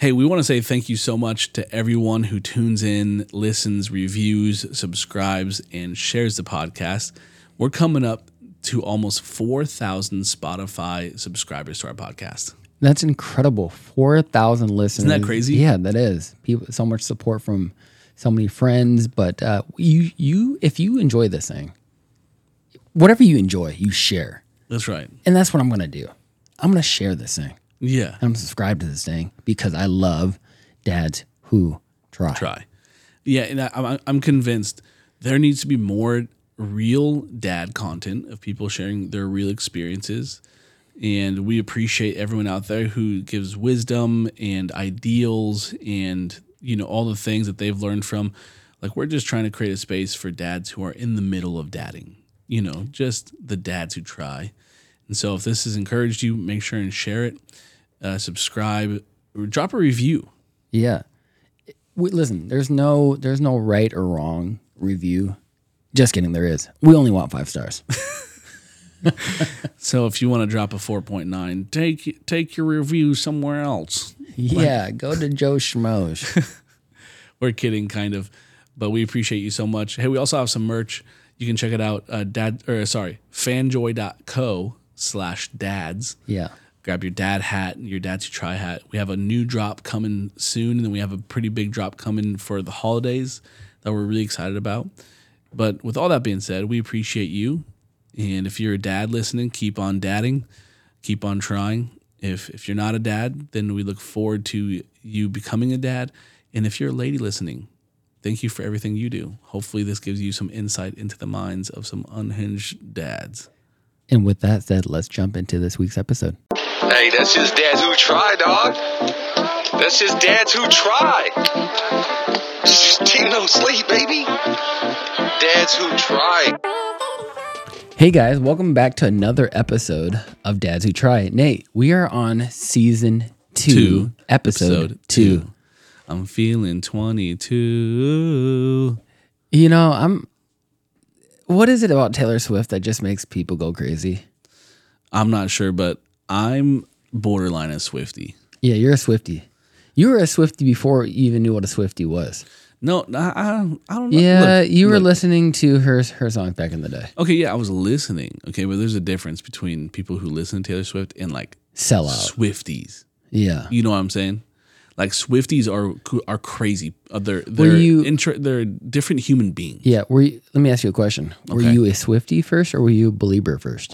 Hey, we want to say thank you so much to everyone who tunes in, listens, reviews, subscribes, and shares the podcast. We're coming up to almost 4,000 Spotify subscribers to our podcast. That's incredible. 4,000 listeners. Isn't that crazy? Yeah, that is. People, so much support from so many friends. But if you enjoy this thing, whatever you enjoy, you share. That's right. And that's what I'm going to do. I'm going to share this thing. Yeah. I'm subscribed to this thing because I love dads who try. Yeah, and I'm convinced there needs to be more real dad content of people sharing their real experiences. And we appreciate everyone out there who gives wisdom and ideals and, you know, all the things that they've learned from. Like, we're just trying to create a space for dads who are in the middle of dadding, you know, just the dads who try. And so if this has encouraged you, make sure and share it, subscribe, or drop a review. Yeah. Listen, there's no right or wrong review. Just kidding, there is. We only want 5 stars. So if you want to drop a 4.9, take your review somewhere else. Yeah, go to Joe Schmoes. We're kidding, kind of, but we appreciate you so much. Hey, we also have some merch. You can check it out. fanjoy.co/dads. Yeah. Grab your dad hat, your Dads Who Try hat. We have a new drop coming soon, and then we have a pretty big drop coming for the holidays that we're really excited about. But with all that being said, we appreciate you. And if you're a dad listening, keep on dadding, keep on trying. If you're not a dad, then we look forward to you becoming a dad. And if you're a lady listening, thank you for everything you do. Hopefully this gives you some insight into the minds of some unhinged dads. And with that said, let's jump into this week's episode. Hey, that's just dads who try, dog. That's just dads who try. Team no sleep, baby. Dads who try. Hey guys, welcome back to another episode of Dads Who Try. Nate, we are on season 2, episode 2. I'm feeling 22. You know, what is it about Taylor Swift that just makes people go crazy? I'm not sure, but I'm borderline a Swiftie. Yeah, you're a Swiftie. You were a Swiftie before you even knew what a Swiftie was. No, I don't know. Yeah, you were listening to her songs back in the day. Okay, yeah, I was listening. Okay, but there's a difference between people who listen to Taylor Swift and like Sell out. Swifties. Yeah. You know what I'm saying? Like Swifties are crazy. They're a different human beings. Yeah. Let me ask you a question. Were Okay. you a Swiftie first or were you a Belieber first?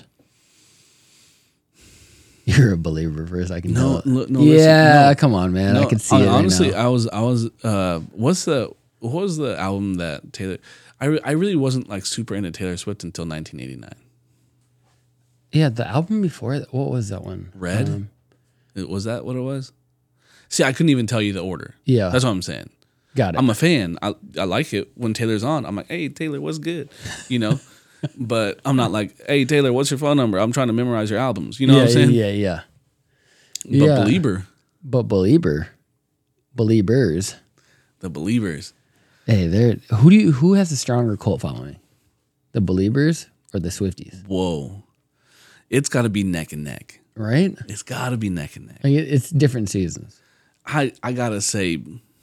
You're a Belieber first. I can tell. No. Yeah, listen, come on, man. I can see it. Honestly, right now. I was. What was the album that Taylor? I really wasn't like super into Taylor Swift until 1989. Yeah, the album before it, what was that one? Red? Was that what it was? See, I couldn't even tell you the order. Yeah. That's what I'm saying. Got it. I'm a fan. I like it when Taylor's on. I'm like, hey, Taylor, what's good? You know? But I'm not like, hey, Taylor, what's your phone number? I'm trying to memorize your albums. You know what I'm saying? Yeah. But Belieber. But Beliebers. The Believers. Hey, who has a stronger cult following? The Beliebers or the Swifties? Whoa. It's got to be neck and neck. Right? It's got to be neck and neck. Like it's different seasons. I got to say,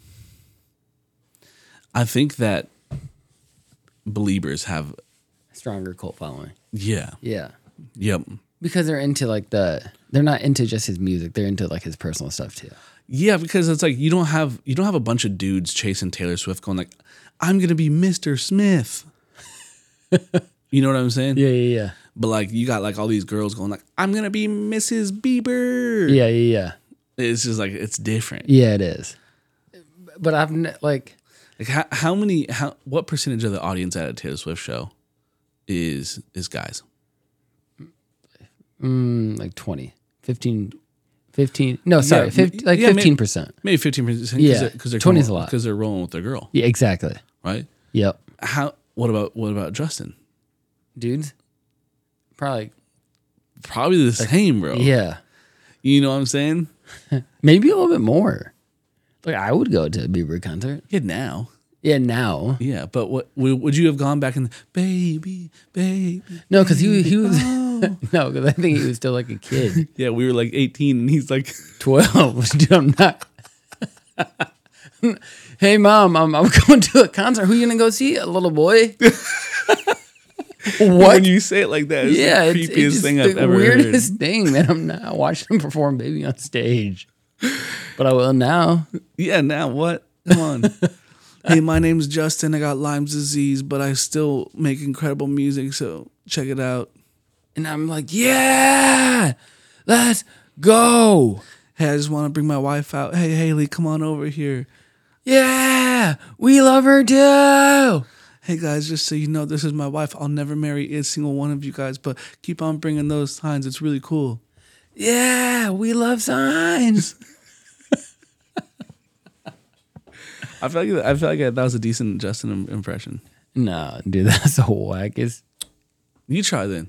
I think that Believers have... Stronger cult following. Yeah. Yeah. Yep. Because they're into they're not into just his music. They're into like his personal stuff too. Yeah, because it's like you don't have a bunch of dudes chasing Taylor Swift going like, I'm gonna be Mr. Smith. You know what I'm saying? Yeah. But like you got like all these girls going like, I'm gonna be Mrs. Bieber. Yeah. It's just like it's different. Yeah, it is. But Like what percentage of the audience at a Taylor Swift show is guys? Like 20, 15. No, sorry, 15%. Maybe 15%. Yeah, because they're 20 is a lot. because they're rolling with their girl, Yeah, exactly. right? Yep. What about Justin? Dudes, probably. Probably the same, bro. Yeah, You know what I'm saying? maybe a little bit more. Like I would go to a Bieber concert. Yeah, now. Yeah, now. Yeah, but what would you have gone back and baby? No, because he was. oh. No, because I think he was still like a kid. Yeah, we were like 18 and he's like 12. Dude, I'm not. Hey, Mom, I'm going to a concert. Who you going to go see? A little boy? What? When you say it like that, it's the creepiest it's thing the I've ever weirdest heard. thing, man. I'm not watching him perform Baby on stage. But I will now. Yeah, now what? Come on. Hey, my name's Justin. I got Lyme's disease, but I still make incredible music, so check it out. And I'm like, yeah, let's go. Hey, I just want to bring my wife out. Hey, Haley, come on over here. Yeah, we love her too. Hey, guys, just so you know, this is my wife. I'll never marry a single one of you guys, but keep on bringing those signs. It's really cool. Yeah, we love signs. I feel like that was a decent Justin impression. No, dude, that's so whack. You try then.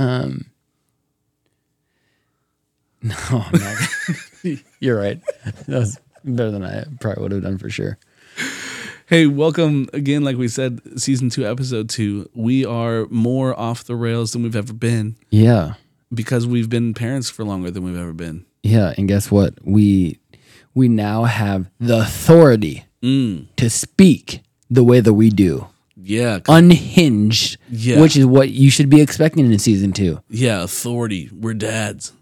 No, I'm not. You're right. That was better than I probably would have done for sure. Hey, welcome again. Like we said, season 2, episode 2. We are more off the rails than we've ever been Yeah. because we've been parents for longer than we've ever been. Yeah, and guess what? We now have the authority to speak the way that we do. Yeah. Unhinged, Yeah. which is what you should be expecting in season 2. Yeah. Authority. We're dads.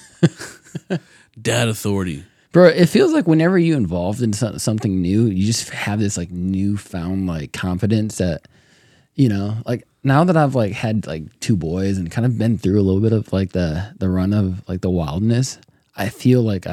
Dad authority. Bro, it feels like whenever you involved in something new, you just have this like newfound like confidence that, you know, like now that I've like had like 2 boys and kind of been through a little bit of like the run of like the wildness, I feel like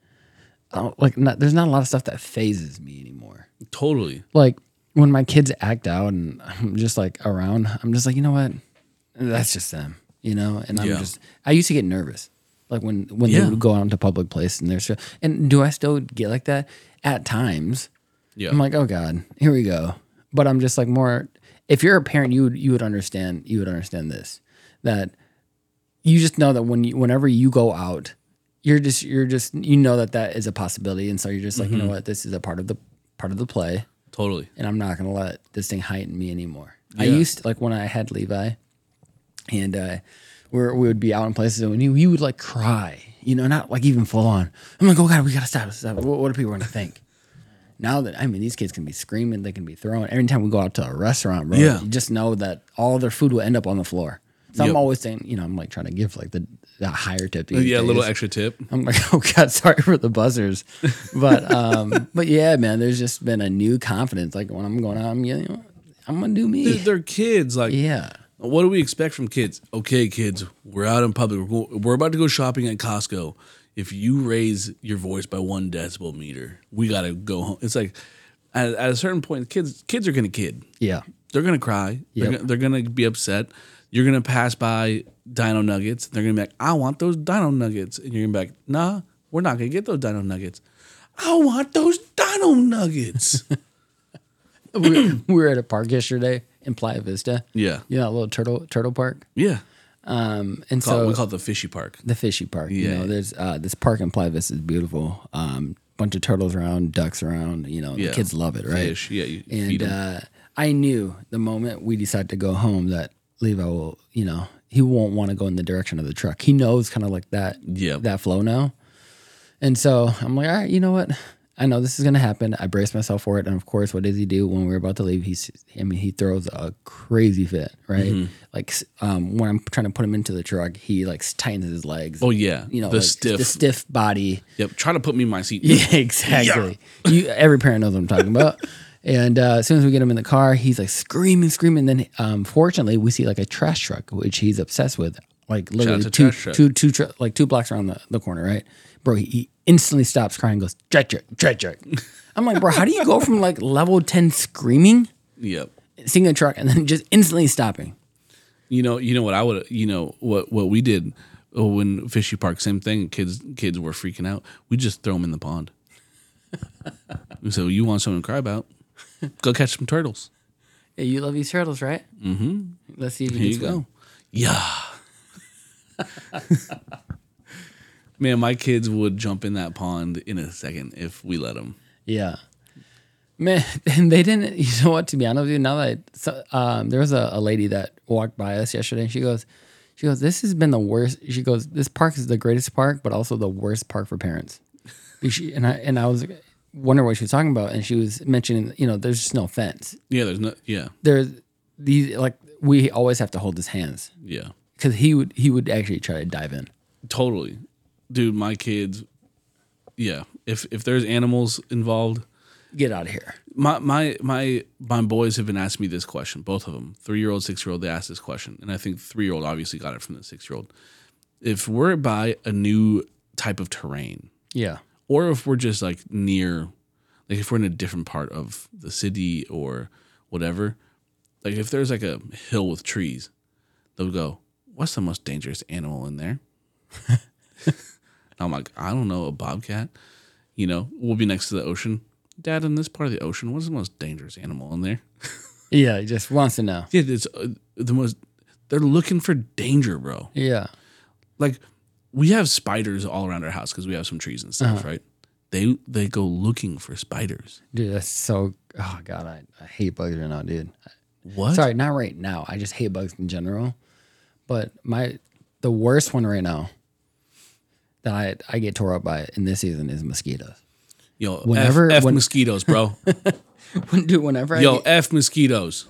there's not a lot of stuff that phases me anymore. Totally. Like when my kids act out and I'm just like around, I'm just like, you know what? That's just them, you know? And I used to get nervous. Like when they would go out into public place and and do I still get like that? At times. Yeah. I'm like, oh God, here we go. But I'm just like more, if you're a parent, you would understand this. That you just know that whenever you go out, you're just you know that is a possibility. And so you're just like, you know what, this is a part of the play. Totally. And I'm not gonna let this thing heighten me anymore. Yeah. I used to, like when I had Levi and we would be out in places and he would like cry, you know, not like even full on. I'm like, oh God, we gotta stop. What are people gonna think? Now that, I mean, these kids can be screaming, they can be throwing. Every time we go out to a restaurant, bro, you just know that all their food will end up on the floor. So I'm always saying, you know, I'm like trying to give like the higher tip. A little extra tip. I'm like, oh God, sorry for the buzzers. But yeah, man, there's just been a new confidence. Like when I'm going out, I'm gonna do me. They're kids. Like, Yeah. what do we expect from kids? Okay, kids, we're out in public. We're about to go shopping at Costco. If you raise your voice by 1 decibel meter, we got to go home. It's like at a certain point, kids are going to kid. Yeah. They're going to cry. Yep. They're going to be upset. You're going to pass by Dino Nuggets. They're going to be like, I want those Dino Nuggets. And you're going to be like, nah, we're not going to get those Dino Nuggets. I want those Dino Nuggets. we were at a park yesterday in Playa Vista. Yeah. You know, that little turtle park. Yeah. And We so call it the Fishy Park. the fishy park. You Yeah. know, there's this park in Playa Vista is beautiful. Bunch of turtles around, ducks around. You know, Yeah. the kids love it, right? Fish. Yeah. You feed 'em. And I knew the moment we decided to go home that Levi will, you know, he won't want to go in the direction of the truck. He knows kind of like that, that flow now. And so I'm like, all right, you know what? I know this is going to happen. I braced myself for it. And of course, what does he do when we're about to leave? He throws a crazy fit, right? Mm-hmm. Like when I'm trying to put him into the truck, he like tightens his legs. Oh, yeah. You know, the like, the stiff body. Yep. Try to put me in my seat. Yeah, exactly. Every parent knows what I'm talking about. And as soon as we get him in the car, he's like screaming. Then, fortunately, we see like a trash truck, which he's obsessed with. Like literally two blocks around the corner, right? Bro, he instantly stops crying and goes, trash truck. I'm like, bro, how do you go from like level 10 screaming, Yep. seeing a truck, and then just instantly stopping? You know what I would, what we did when Fishy Park, same thing. Kids were freaking out. We just throw them in the pond. So you want something to cry about? Go catch some turtles. Hey, you love these turtles, right? Mm-hmm. Let's see if Here you go. Yeah. Man, my kids would jump in that pond in a second if we let them. Yeah. Man, and they didn't, you know what, to be honest with you, now that there was a lady that walked by us yesterday, and she goes, this has been the worst. She goes, this park is the greatest park, but also the worst park for parents. And I was like, wondering what she was talking about, and she was mentioning, there's just no fence. Yeah, there's no. Yeah, There's these we always have to hold his hands yeah, because he would actually try to dive in. totally, dude. My kids. Yeah, if there's animals involved, Get out of here. my boys have been asking me this question. Both of them, 3-year-old, 6-year-old, they asked this question, and I think 3-year-old obviously got it from the 6-year-old. If we're by a new type of terrain, Yeah. or if we're just like near, like if we're in a different part of the city or whatever, like if there's like a hill with trees, they'll go, "What's the most dangerous animal in there?" I'm like, I don't know, a bobcat. We'll be next to the ocean. Dad, in this part of the ocean, what's the most dangerous animal in there? Yeah. He just wants to know. Yeah, it's the most. They're looking for danger, bro. Yeah. Like we have spiders all around our house because we have some trees and stuff, right? They go looking for spiders. Dude, that's so. Oh God, I hate bugs right now, dude. What? Sorry, not right now. I just hate bugs in general. But the worst one right now that I get tore up by in this season is mosquitoes. Yo, Whenever- F when- mosquitoes, bro. Dude, whenever Yo, F mosquitoes.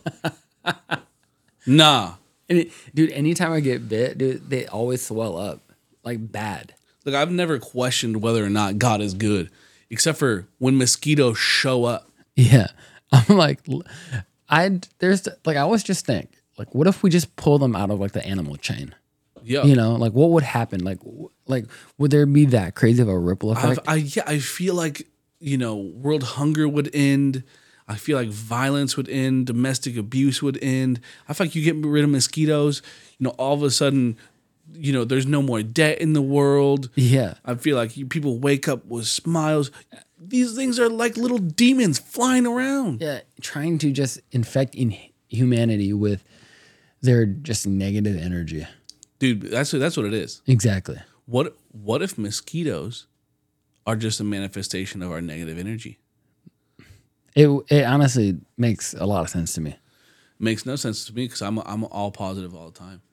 Nah. dude, anytime I get bit, dude, they always swell up like bad. Look, I've never questioned whether or not God is good, except for when mosquitoes show up. Yeah, I'm like, I always just think, like, what if we just pull them out of like the animal chain? Yeah. Like what would happen? Like would there be that crazy of a ripple effect? I feel like, world hunger would end. I feel like violence would end. Domestic abuse would end. I feel like you get rid of mosquitoes, all of a sudden, there's no more debt in the world. Yeah. I feel like people wake up with smiles. These things are like little demons flying around. Yeah, trying to just infect humanity with their just negative energy. Dude, that's what it is. Exactly. What if mosquitoes are just a manifestation of our negative energy? It honestly makes a lot of sense to me. Makes no sense to me because I'm all positive all the time.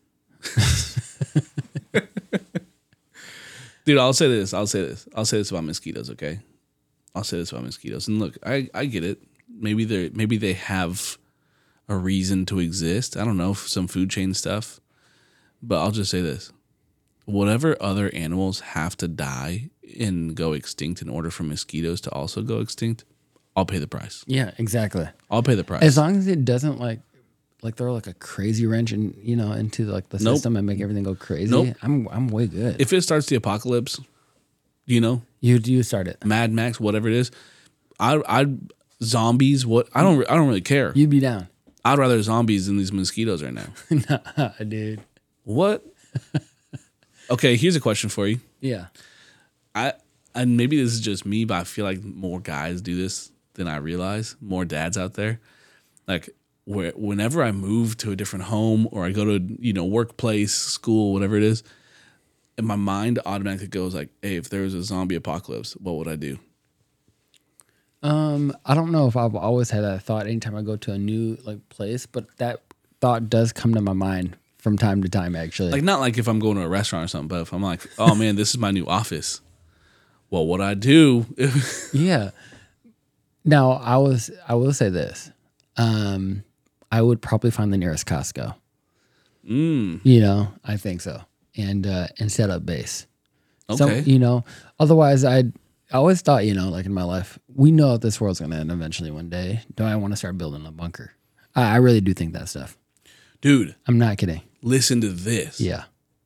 Dude, I'll say this about mosquitoes, okay? I'll say this about mosquitoes. And look, I get it. Maybe they have a reason to exist. I don't know, some food chain stuff. But I'll just say this. Whatever other animals have to die and go extinct in order for mosquitoes to also go extinct, I'll pay the price. Yeah, exactly. I'll pay the price. As long as it doesn't like throw like a crazy wrench into like the Nope. system and make everything go crazy. Nope. I'm way good. If it starts the apocalypse, You start it. Mad Max, whatever it is, I'd zombies. What I don't really care. You'd be down. I'd rather zombies than these mosquitoes right now. Nah, dude. What? Okay, here's a question for you. Yeah. And maybe this is just me, but I feel like more guys do this than I realize. More dads out there, like whenever I move to a different home or I go to workplace, school, whatever it is, and my mind automatically goes like, "Hey, if there was a zombie apocalypse, what would I do?" I don't know if I've always had that thought anytime I go to a new place, but that thought does come to my mind from time to time, actually. Like not like if I'm going to a restaurant or something, but if I'm like, "Oh man, this is my new office," what would I do? Yeah. Now, I will say this. I would probably find the nearest Costco. I think so. And set up base. Okay. So, otherwise I always thought, like in my life, we know that this world's going to end eventually one day. Do I want to start building a bunker? I really do think that stuff. Dude, I'm not kidding. listen to this. Yeah.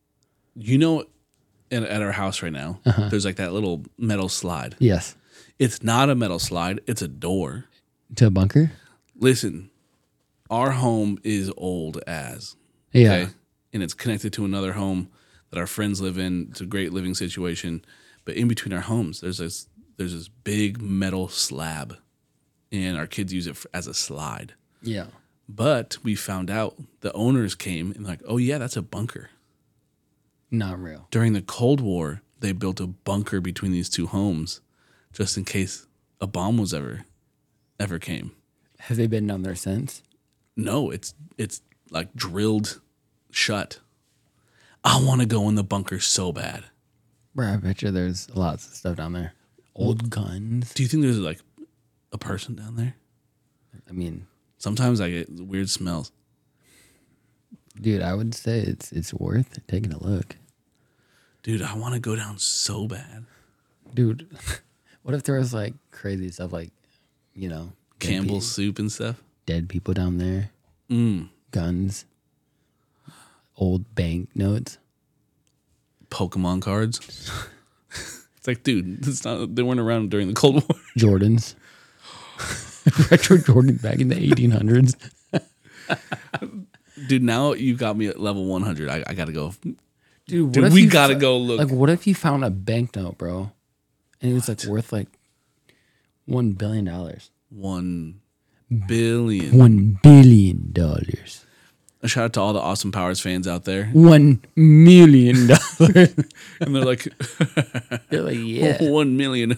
At our house right now, there's like that little metal slide. Yes. It's not a metal slide, it's a door. To a bunker? Listen, our home is old as. Yeah. And it's connected to another home that our friends live in. It's a great living situation. But in between our homes, there's this big metal slab. And our kids use it as a slide. Yeah. But we found out the owners came and like, oh yeah, that's a bunker. Not real. During the Cold War, they built a bunker between these two homes just in case a bomb was ever came. Have they been down there since? No, it's like drilled shut. I want to go in the bunker so bad. Bro, I bet you there's lots of stuff down there. Old guns. Do you think there's like a person down there? I mean, Sometimes I get weird smells. dude, I would say it's worth taking a look. Dude, I want to go down so bad. Dude, what if there was like crazy stuff like, you know, Campbell's soup and stuff. dead people down there, Mm. guns, old bank notes. Pokemon cards. It's like, dude, they weren't around during the Cold War. Jordans. Retro Jordan back in the 1800s. Dude, now you got me at level 100. I got to go. Dude, Dude, we got to go look. Like, what if you found a banknote, bro? And it was like worth like $1 billion. $1 billion. $1 billion. A shout out to all the Austin Powers fans out there. $1 million. And they're like, They're like, yeah. 1 million.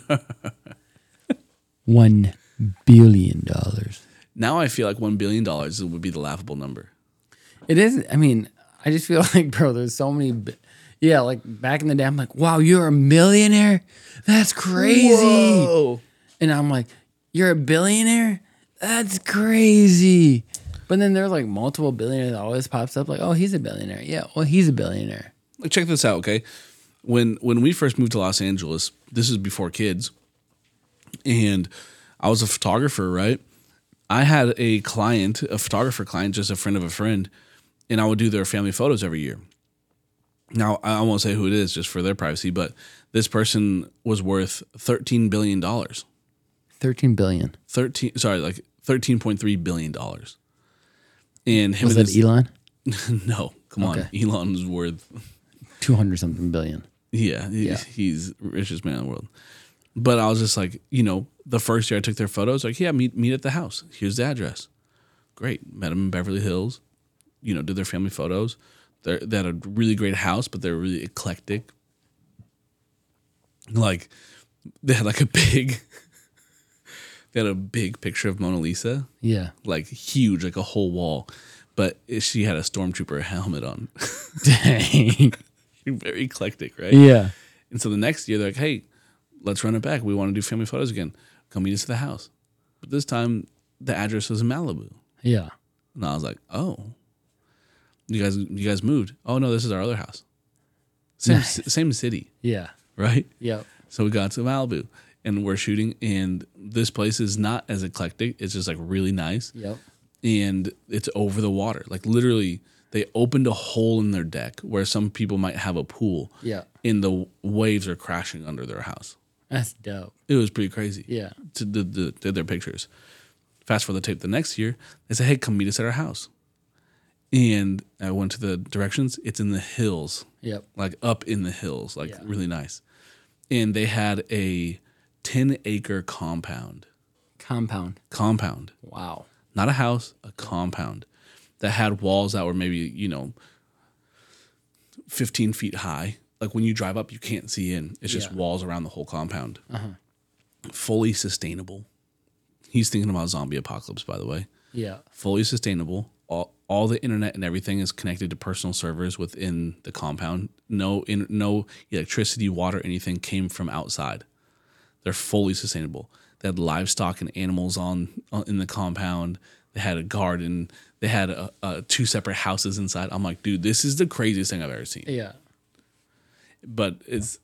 $1 billion. Now I feel like $1 billion would be the laughable number. It is. I mean, I just feel like, bro, there's so many. Yeah, like back in the day, I'm like, wow, you're a millionaire? That's crazy. Whoa. And I'm like, you're a billionaire? That's crazy. But then there's like multiple billionaires that always pops up like, oh, he's a billionaire. Yeah, well, he's a billionaire. Like, check this out, okay? When we first moved to Los Angeles, this is before kids, and I was a photographer, right? I had a photographer client, just a friend of a friend, and I would do their family photos every year. Now, I won't say who it is just for their privacy, but this person was worth $13 billion. 13 billion. $13.3 billion. And him Was and that Elon? No, come on. Okay. Elon's worth 200 something billion. Yeah, he's the richest man in the world. But I was just like, the first year I took their photos, like, yeah, meet at the house. Here's the address. Great. Met them in Beverly Hills. Did their family photos. They had a really great house, but they're really eclectic. Like, they had a big picture of Mona Lisa. Yeah. Like, huge, like a whole wall. But she had a stormtrooper helmet on. Dang. Very eclectic, right? Yeah. And so the next year, they're like, hey, let's run it back. We want to do family photos again. Come meet us at the house. But this time, the address was in Malibu. Yeah. And I was like, oh, you guys moved. Oh, no, this is our other house. Same city, Yeah. right? Yep. So we got to Malibu, and we're shooting, and this place is not as eclectic. It's just, like, really nice. Yep. And it's over the water. Like, literally, they opened a hole in their deck where some people might have a pool. Yeah. And the waves are crashing under their house. That's dope. It was pretty crazy. Yeah. Did their pictures. Fast forward the tape the next year, they said, hey, come meet us at our house. And I went to the directions. It's in the hills. Yep. Like up in the hills. Like Yeah. really nice. And they had a 10-acre compound. Compound. Wow. Not a house, a compound that had walls that were maybe, 15 feet high. Like when you drive up, you can't see in. It's just walls around the whole compound. Fully sustainable. He's thinking about zombie apocalypse, by the way. Yeah. Fully sustainable. All the internet and everything is connected to personal servers within the compound. No electricity, water, anything came from outside. They're fully sustainable. They had livestock and animals in the compound. They had a garden. They had 2 separate houses inside. I'm like, dude, this is the craziest thing I've ever seen. Yeah. But it's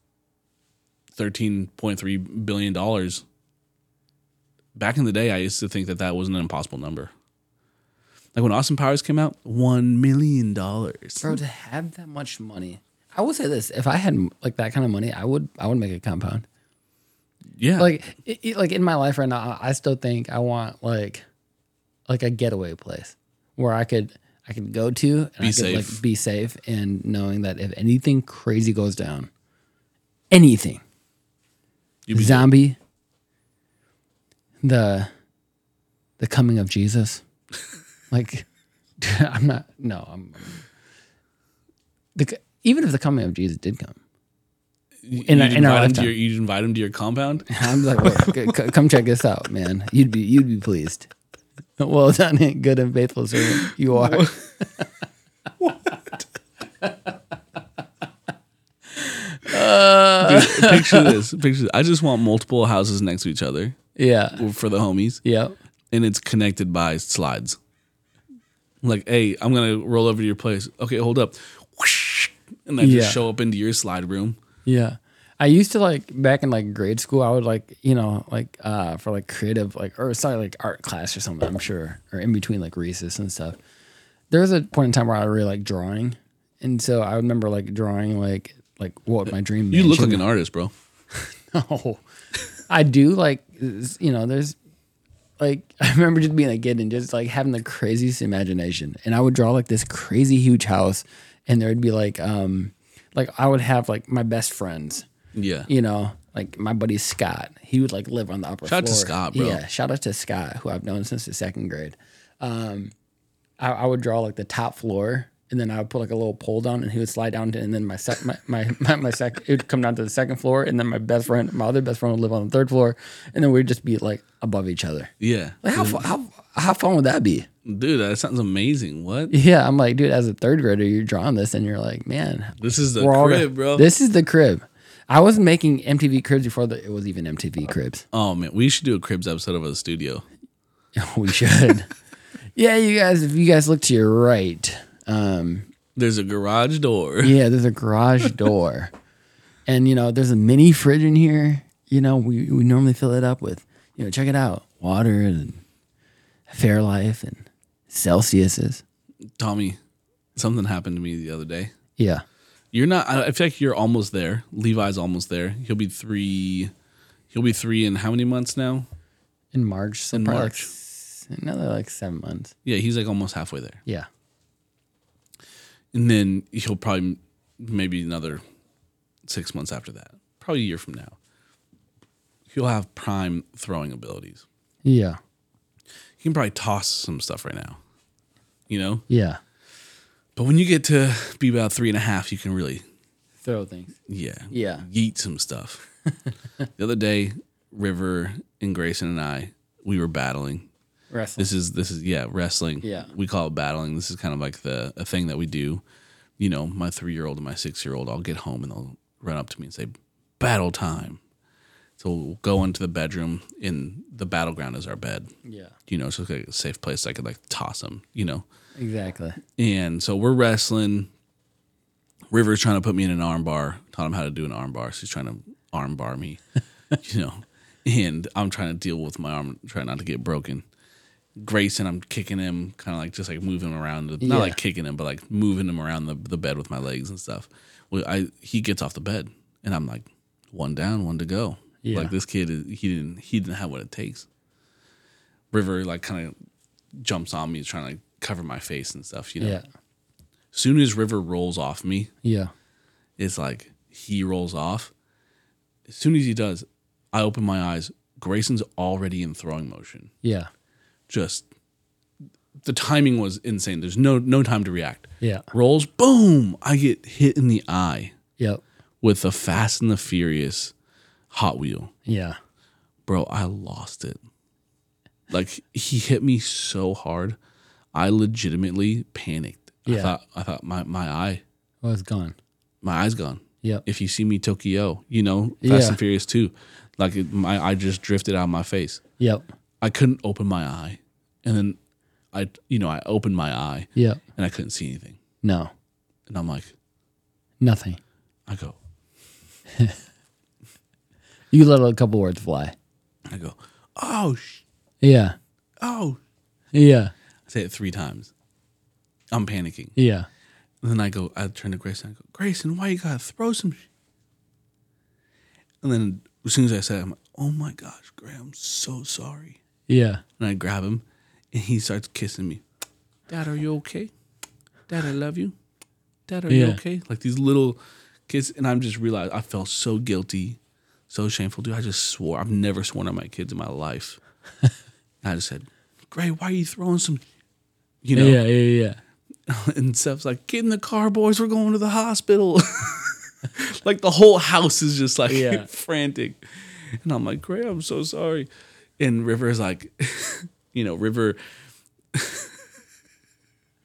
$13.3 billion. Back in the day, I used to think that wasn't an impossible number. Like when Austin Powers came out, $1 million. Bro, to have that much money. I will say this. If I had like that kind of money, I would make a compound. Yeah. Like like in my life right now, I still think I want like a getaway place where I could go to and I could like be safe, and knowing that if anything crazy goes down, anything, zombie, the coming of Jesus, like I'm even if the coming of Jesus did come. In our lifetime. You'd invite him to your compound? I'm like, come check this out, man. You'd be pleased. Well done, good and faithful servant. You are. What? Dude, picture this. Picture this. I just want multiple houses next to each other Yeah. for the homies, Yep. and it's connected by slides. Like, hey, I'm gonna roll over to your place. Okay, hold up. Whoosh, and I Yeah. just show up into your slide room. Yeah. I used to like back in like grade school, I would like, for like creative, like, or sorry, like art class or something, I'm sure, or in between like recess and stuff. There was a point in time where I really like drawing. And so I remember like drawing like what my dream You look like mansion- an artist, bro. No, I do like, there's like, I remember just being a kid and just like having the craziest imagination. And I would draw like this crazy huge house and there would be like I would have like my best friends, Yeah. like my buddy Scott, he would like live on the upper Shout out floor. to Scott, bro. Yeah. Shout out to Scott, who I've known since the second grade. I would draw like the top floor. And then I would put like a little pole down, and he would slide down, and then my second, it would come down to the second floor, and then my other best friend would live on the third floor, and then we'd just be like above each other. Yeah. Like how fun would that be? Dude, that sounds amazing. What? Yeah, I'm like, dude, as a third grader, you're drawing this, and you're like, man, This is the we're all crib, bro. This is the crib. I was making MTV cribs before it was even MTV cribs. Oh man, we should do a Cribs episode of a studio. We should. Yeah, if you guys look to your right. There's a garage door. Yeah, there's a garage door. And, there's a mini fridge in here. We normally fill it up with, check it out, water and Fairlife and Celsius's. Tommy, something happened to me the other day. Yeah. You're not. I feel like you're almost there. Levi's almost there. He'll be three in how many months now? In March. So In probably March. Another like 7 months. Yeah, he's like almost halfway there. Yeah. And then he'll probably maybe another 6 months after that. Probably a year from now. He'll have prime throwing abilities. Yeah. He can probably toss some stuff right now. Yeah. But when you get to be about 3.5, you can really, Throw things. yeah, Yeah. yeet some stuff. The other day, River and Grayson and I, we were battling. Wrestling. This is wrestling. Yeah. We call it battling. This is kind of like a thing that we do. My 3-year-old and my 6-year-old, I'll get home and they'll run up to me and say, battle time. So we'll go into the bedroom, and the battleground is our bed. Yeah. It's just like a safe place I could like toss them, Exactly. And so we're wrestling. River's trying to put me in an arm bar, taught him how to do an arm bar. So he's trying to arm bar me, and I'm trying to deal with my arm, trying not to get broken. Grayson, I'm kicking him, kind of like just like moving him around, Yeah. not like kicking him, but like moving him around the bed with my legs and stuff. Well, he gets off the bed, and I'm like, one down, one to go. Yeah. Like this kid, he didn't have what it takes. River like kind of jumps on me, trying to like cover my face and stuff. Yeah. Soon as River rolls off me, Yeah. it's like he rolls off. As soon as he does, I open my eyes. Grayson's already in throwing motion. Yeah. Just the timing was insane. There's no time to react. Yeah. Rolls, boom! I get hit in the eye Yep. with the Fast and the Furious Hot Wheel. Yeah. Bro, I lost it. Like he hit me so hard, I legitimately panicked. Yeah. I thought my eye, Oh, it's gone. my eye's gone. Yep. If you see me Tokyo, Fast Yeah. and Furious 2, like my eye just drifted out of my face. Yep. I couldn't open my eye, and then I opened my eye, Yep. and I couldn't see anything. No. And I'm like, Nothing. I go, You let a couple words fly. oh, Yeah. oh. Yeah. I say it 3 times. I'm panicking. Yeah. And then I turn to Grayson. I go, Grayson, why you gotta throw some? And then as soon as I said it, I'm like, oh my gosh, Gray, I'm so sorry. Yeah. And I grab him, and he starts kissing me. Dad, are you okay? Dad, I love you. Dad, are you Yeah. okay? Like these little kids, and I'm just realized I felt so guilty, so shameful. Dude, I just swore. I've never sworn at my kids in my life. And I just said, Gray, why are you throwing some? Yeah. Yeah. And Steph's like, get in the car, boys. We're going to the hospital. Like the whole house is just like Yeah. frantic. And I'm like, Gray, I'm so sorry. And River's like, River,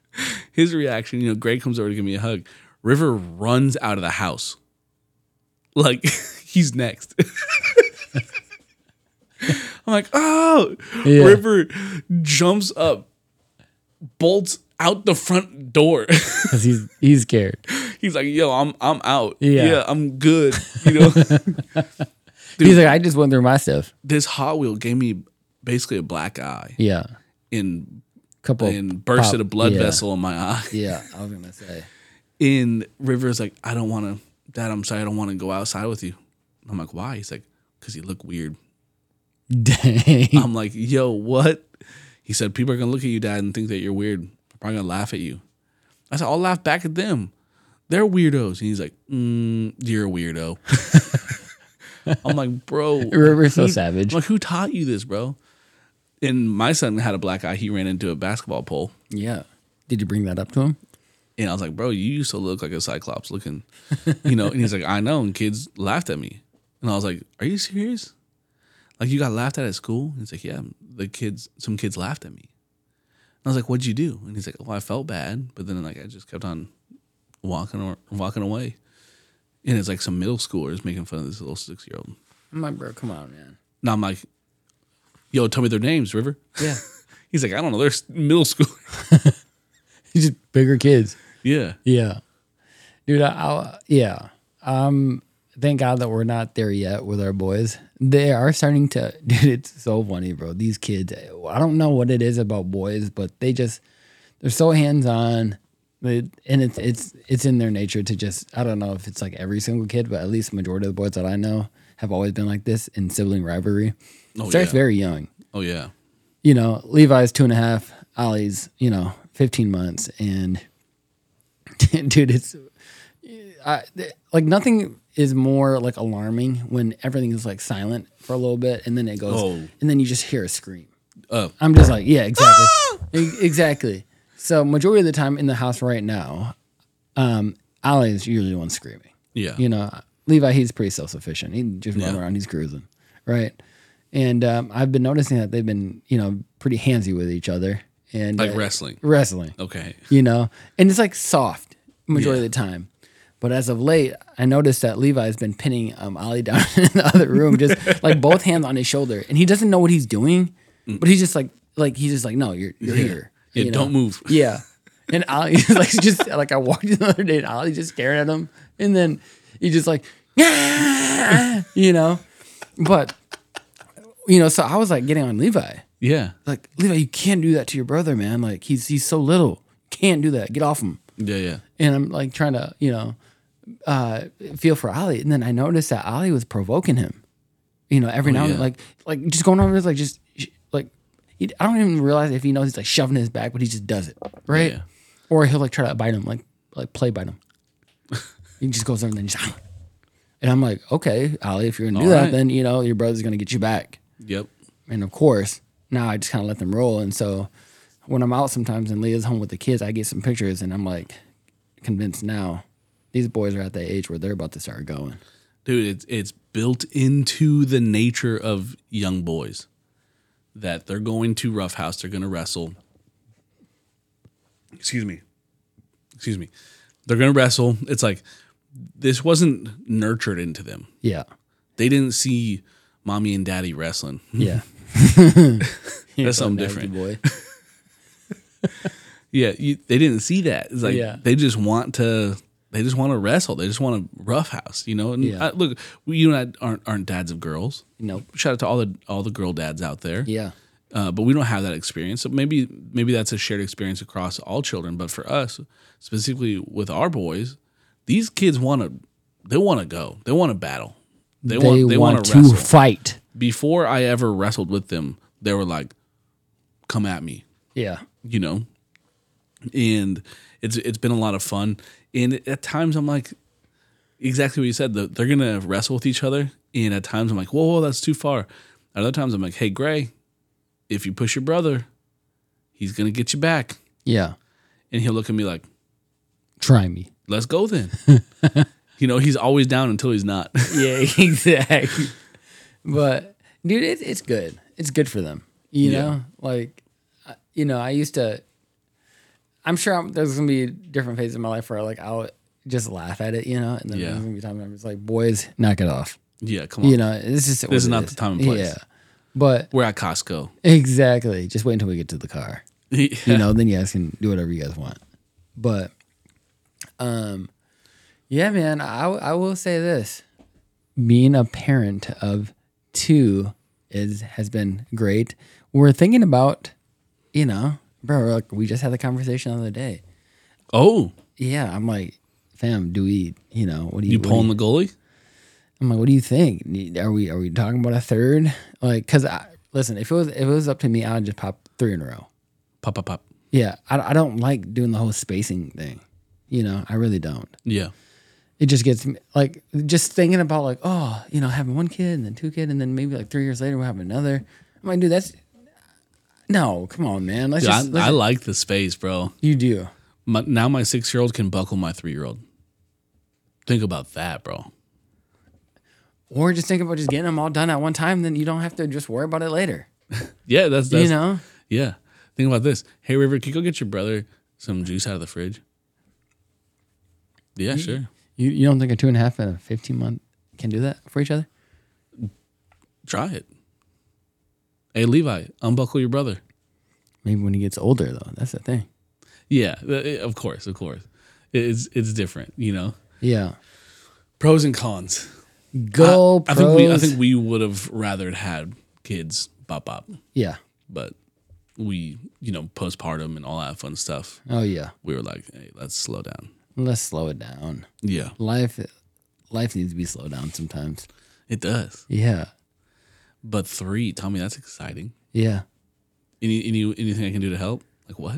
his reaction, Gray comes over to give me a hug. River runs out of the house. like he's next. I'm like, oh, Yeah. River jumps up, bolts out the front door. Because he's scared. He's like, yo, I'm out. Yeah. I'm good. You know, He's like, I just went through my stuff. this Hot Wheel gave me basically a black eye Yeah. and Couple bursted a blood yeah. vessel in my eye. Yeah, I was gonna say. And River's like, I don't want to, Dad, I'm sorry, I don't want to go outside with you. I'm like, why? He's like, because you look weird. Dang. I'm like, yo, what? He said, people are going to look at you, Dad, and think that you're weird. They're probably going to laugh at you. I said, I'll laugh back at them. They're weirdos. And he's like, you're a weirdo. I'm like, bro. River's so savage. I'm like, who taught you this, bro? And my son had a black eye. He ran into a basketball pole. Yeah. Did you bring that up to him? And I was like, bro, you used to look like a Cyclops looking, you know? And he's like, I know. And kids laughed at me. And I was like, are you serious? Like, you got laughed at school? And he's like, yeah, some kids laughed at me. And I was like, what'd you do? And he's like, well, I felt bad. But then like I just kept on walking away. And it's like some middle schoolers making fun of this little 6-year-old. I'm like, bro, come on, man. Now I'm like, yo, tell me their names, River. Yeah. He's like, I don't know. They're middle school. He's just bigger kids. Yeah. Yeah. Dude, yeah. Thank God that we're not there yet with our boys. They are starting to, dude, it's so funny, bro. These kids, I don't know what it is about boys, but they're so hands-on. And it's in their nature to just, I don't know if it's like every single kid, but at least the majority of the boys that I know have always been like this in sibling rivalry. Oh, Starts yeah. very young. Oh, yeah. You know, Levi's 2.5, Ollie's, 15 months. And dude, it's like nothing is more like alarming when everything is like silent for a little bit and then it goes, and then you just hear a scream. I'm just like, yeah, exactly. Exactly. So majority of the time in the house right now, Ollie is usually the one screaming. Yeah. Levi, he's pretty self-sufficient. He just run around, he's cruising, right? And I've been noticing that they've been, pretty handsy with each other. And Like wrestling. Wrestling. Okay. And it's like soft majority of the time. But as of late, I noticed that Levi's been pinning Ollie down in the other room, just like both hands on his shoulder. And he doesn't know what he's doing, but he's just like he's just like, no, you're here. Yeah, don't move. Yeah. And Ollie like just like I walked in the other day and Ollie just staring at him. And then he just like, But, so I was like getting on Levi. Yeah. Like, Levi, you can't do that to your brother, man. Like he's so little. Can't do that. Get off him. Yeah, yeah. And I'm like trying to, feel for Ollie. And then I noticed that Ollie was provoking him, every now and then, like just going over this, I don't even realize if he knows he's like shoving his back, but he just does it. Right. Yeah. Or he'll like try to bite him, like play bite him. He just goes over and then just, and I'm like, okay, Ollie, if you're going to do that, then, your brother's going to get you back. Yep. And of course, now I just kind of let them roll. And so when I'm out sometimes and Leah's home with the kids, I get some pictures and I'm like convinced now these boys are at the age where they're about to start going. Dude, it's built into the nature of young boys that they're going to roughhouse, they're going to wrestle. Excuse me. They're going to wrestle. It's like this wasn't nurtured into them. Yeah. They didn't see mommy and daddy wrestling. Yeah. That's something different. Boy. Yeah, they didn't see that. It's like they just want to wrestle. They just want to roughhouse, And look, you and I aren't dads of girls. Nope. Shout out to all the girl dads out there. Yeah. But we don't have that experience. So maybe that's a shared experience across all children. But for us, specifically with our boys, these kids want to go. They want to battle. They want to wrestle. Fight. Before I ever wrestled with them, they were like, "Come at me." Yeah. And it's been a lot of fun. And at times I'm like, exactly what you said. They're gonna wrestle with each other. And at times I'm like, whoa, that's too far. At other times I'm like, hey, Gray, if you push your brother, he's gonna get you back. Yeah. And he'll look at me like, try me. Let's go then. He's always down until he's not. Yeah, exactly. But dude, it's good. It's good for them. You know, like, I used to. I'm sure there's gonna be different phases in my life where like I'll just laugh at it, and then Yeah. there's gonna be time when it's like, boys, knock it off. Yeah, come on. It's just This is not the time and place. Yeah, but We're at Costco. exactly. Just wait until we get to the car. Then you guys can do whatever you guys want. But, yeah, man, I will say this: being a parent of 2 has been great. We're thinking about, bro. Like, we just had the conversation the other day. Oh, Yeah, I'm like, fam, do we, what do you pulling the goalie? I'm like, what do you think? Are we talking about a third? Like, cause listen, if it was up to me, I'd just pop 3 in a row. Pop, pop, pop. Yeah, I don't like doing the whole spacing thing. I really don't. Yeah. It just gets me like just thinking about like, having 1 kid and then 2 kids and then maybe like 3 years later we'll have another. I'm like, dude, no, come on, man. Dude, I like the space, bro. You do. Now my 6-year-old can buckle my 3-year-old. Think about that, bro. Or just think about just getting them all done at one time, then you don't have to just worry about it later. Yeah, that's Yeah. Think about this. Hey, River, can you go get your brother some juice out of the fridge? Yeah, sure. You don't think a 2.5 and a 15-month can do that for each other? Try it. Hey, Levi, unbuckle your brother. Maybe when he gets older, though. That's the thing. Yeah, of course. It's different, Yeah. Pros and cons. Go I pros. think we would have rather had kids bop, Yeah. but we, postpartum and all that fun stuff. Oh, yeah. We were like, hey, let's slow down. Let's slow it down. Yeah, Life needs to be slowed down sometimes. it does. Yeah. But 3, tell me that's exciting. Yeah. Anything I can do to help? Like what?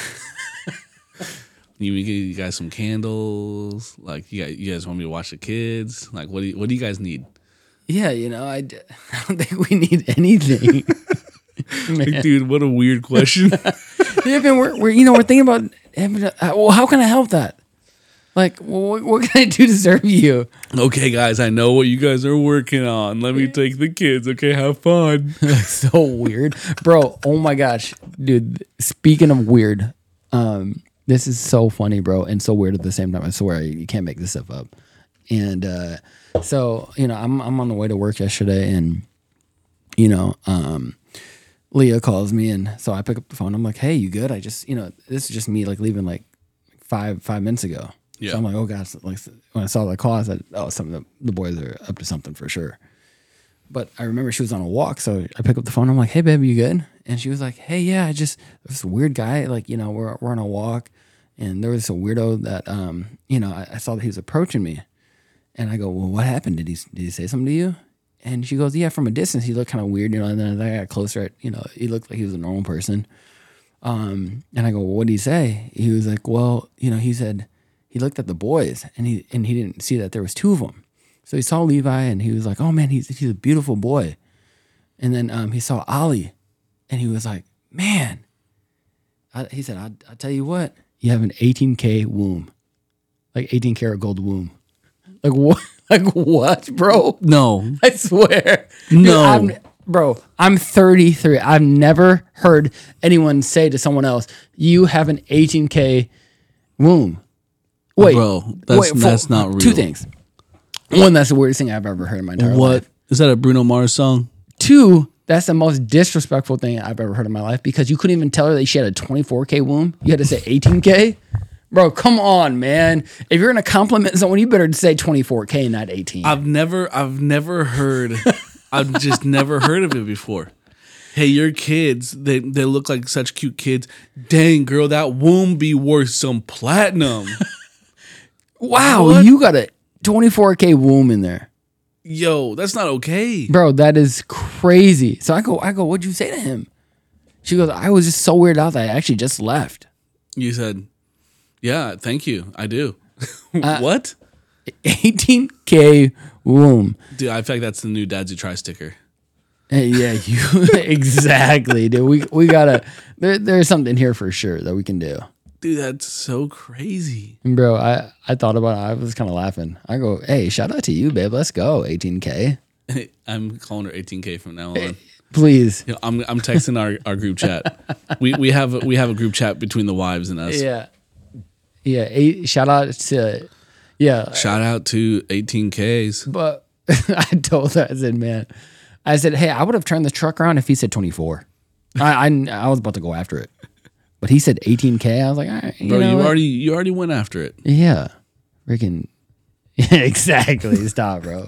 You get you guys some candles. Like you guys want me to watch the kids? Like what do you guys need? Yeah, I don't think we need anything. Like, dude, what a weird question. Yeah, man, we're thinking about well, how can I help that? Like, what can I do to serve you? Okay, guys, I know what you guys are working on. Let me take the kids. Okay, have fun. So weird, bro. Oh my gosh, dude. Speaking of weird, this is so funny, bro, and so weird at the same time. I swear, you can't make this stuff up. And so I'm on the way to work yesterday, and Leah calls me, and so I pick up the phone. I'm like, "Hey, you good? I just this is just me like leaving like five minutes ago." Yeah. So I'm like, "Oh gosh!" Like when I saw the call, I said, "Oh, the boys are up to something for sure." But I remember she was on a walk, so I pick up the phone. I'm like, "Hey, babe, you good?" And she was like, "Hey, yeah, this weird guy. Like, we're on a walk, and there was a weirdo that I saw that he was approaching me." And I go, "Well, what happened? Did he say something to you?" And she goes, "Yeah, from a distance, he looked kind of weird, And then as I got closer, he looked like he was a normal person. And I go, "Well, what did he say?" He was like, "Well, he said he looked at the boys, and he didn't see that there was 2 of them. So he saw Levi, and he was like, 'Oh man, he's a beautiful boy.' And then he saw Ollie, and he was like, 'Man,' he said, I'll tell you what, you have an 18K womb, like 18 karat gold womb.'" Like what? Like what, bro? No, I swear. No. Dude, I'm 33. I've never heard anyone say to someone else, "You have an 18K womb." Wait, bro, that's not real. 2 things. 1, that's the weirdest thing I've ever heard in my entire life. Is that a Bruno Mars song? 2, that's the most disrespectful thing I've ever heard in my life, because you couldn't even tell her that she had a 24K womb. You had to say 18K. Bro, come on, man. If you're gonna compliment someone, you better say 24K, not 18. I've never heard. I've just never heard of it before. Hey, your kids, they look like such cute kids. Dang, girl, that womb be worth some platinum. Wow, What? you got a 24K womb in there. Yo, that's not okay. Bro, that is crazy. So I go, what'd you say to him? She goes, I was just so weirded out that I actually just left. You said, yeah, thank you. I do. What? 18K womb. Dude, I feel like that's the new Dads Who Try sticker. Hey, yeah, you exactly, dude. We gotta. There's something here for sure that we can do. Dude, that's so crazy. And bro, I thought about it. I was kind of laughing. I go, hey, shout out to you, babe. Let's go, 18K. I'm calling her 18K from now on. Please. You know, I'm texting our group chat. We have a group chat between the wives and us. Yeah. Yeah. Shout out to Yeah. Shout out to 18Ks. But I told her, I said, man, hey, I would have turned the truck around if he said 24. I was about to go after it. But he said 18K. I was like, all right, Bro, know what? you already went after it. Yeah. Freaking exactly. Stop, bro.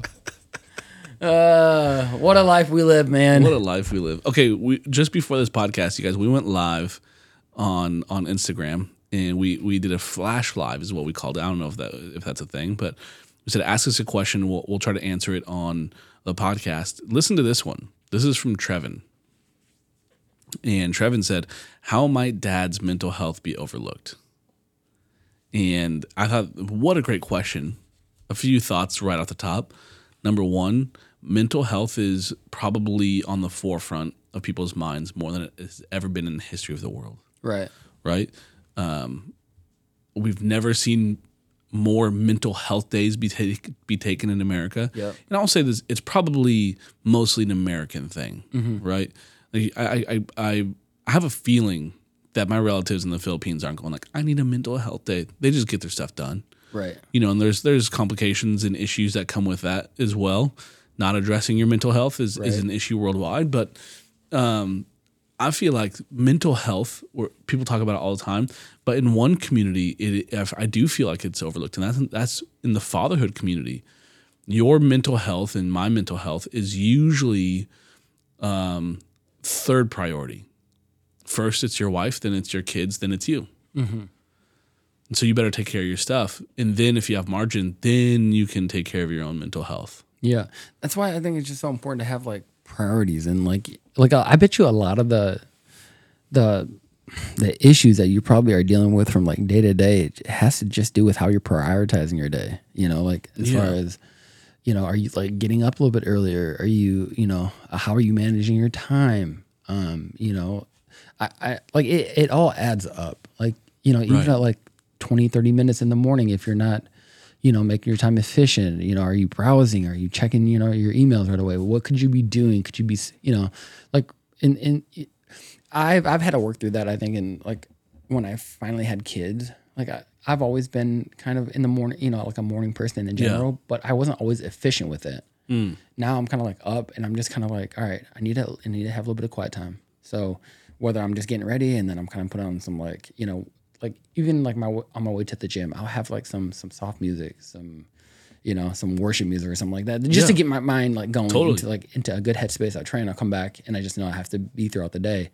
What a life we live, man. What a life we live. Okay, just before this podcast, you guys, we went live on Instagram, and we did a flash live, is what we called it. I don't know if that's a thing, but we said ask us a question. We'll try to answer it on the podcast. Listen to this one. This is from Trevin, and Trevin said, "How might dad's mental health be overlooked?" And I thought, what a great question. A few thoughts right off the top. Number one, mental health is probably on the forefront of people's minds more than it has ever been in the history of the world. Right. Right? We've never seen more mental health days be taken in America. Yep. And I'll say this, it's probably mostly an American thing, right? Like, I have a feeling that my relatives in the Philippines aren't going like, I need a mental health day. They just get their stuff done. Right. You know, and there's complications and issues that come with that as well. Not addressing your mental health is an issue worldwide, but I feel like mental health, where people talk about it all the time, but in one community, I do feel like it's overlooked, and that's in the fatherhood community. Your mental health and my mental health is usually third priority. First, it's your wife, then it's your kids, then it's you. Mm-hmm. And so you better take care of your stuff. And then if you have margin, then you can take care of your own mental health. Yeah. That's why I think it's just so important to have like priorities and like I bet you a lot of the issues that you probably are dealing with from like day to day, it has to just do with how you're prioritizing your day. You know, like as far as, you know, are you like getting up a little bit earlier? Are you, you know, how are you managing your time? You know, I like it all adds up. Like, you know, even at like 20, 30 minutes in the morning, if you're not, you know, making your time efficient, you know, are you browsing? Are you checking, you know, your emails right away? What could you be doing? Could you be, you know, like I've had to work through that, I think, in like when I finally had kids. Like I've always been kind of in the morning, you know, like a morning person in general, but I wasn't always efficient with it. Now I'm kind of like up and I'm just kind of like, all right, I need to have a little bit of quiet time. So whether I'm just getting ready and then I'm kind of putting on some like, you know, like even like on my way to the gym, I'll have like some soft music, some, you know, some worship music or something like that, just to get my mind like going into a good headspace. I train, I'll come back and I just know I have to be throughout the day.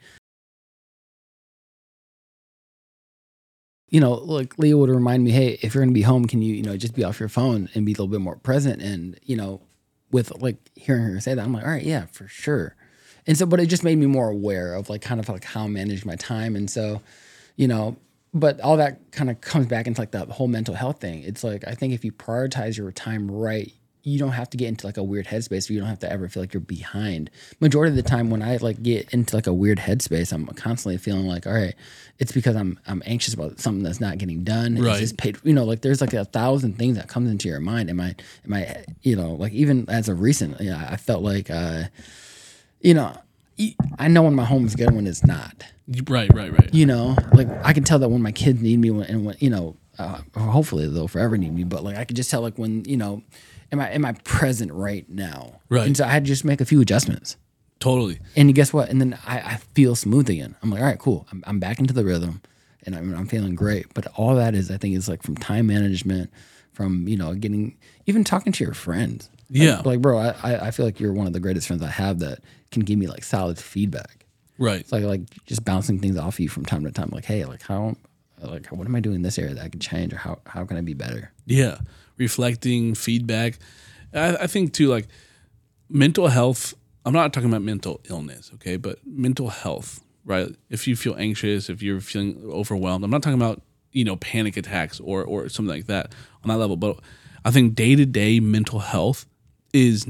You know, like Leah would remind me, hey, if you're going to be home, can you, you know, just be off your phone and be a little bit more present? And, you know, with like hearing her say that, I'm like, all right, yeah, for sure. And so, but it just made me more aware of like kind of like how I manage my time. And so, you know, but all that kind of comes back into like the whole mental health thing. It's like, I think if you prioritize your time right, you don't have to get into like a weird headspace where you don't have to ever feel like you're behind. Majority of the time when I like get into like a weird headspace, I'm constantly feeling like, all right, it's because I'm anxious about something that's not getting done. Right. It's just paid, you know, like there's like 1,000 things that comes into your mind. Am I, you know, like even as of recent, you know, I felt like, you know, I know when my home is good, when it's not. Right. You know, like I can tell that when my kids need me, when you know, hopefully they'll forever need me. But like I can just tell like when, you know, am I present right now? Right. And so I had to just make a few adjustments. Totally. And guess what? And then I feel smooth again. I'm like, all right, cool. I'm back into the rhythm, and I'm feeling great. But all that is, I think, is like from time management, from, you know, even talking to your friends. Yeah. Like bro, I feel like you're one of the greatest friends I have that can give me like solid feedback. Right. It's like just bouncing things off of you from time to time. Like, hey, like what am I doing in this area that I can change, or how can I be better? Yeah. Reflecting, feedback. I think too, like mental health, I'm not talking about mental illness, okay, but mental health, right? If you feel anxious, if you're feeling overwhelmed, I'm not talking about, you know, panic attacks or something like that on that level, but I think day-to-day mental health is